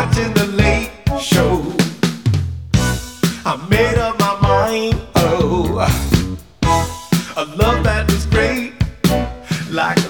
watching the late show. I made up my mind, oh, a love that was great, like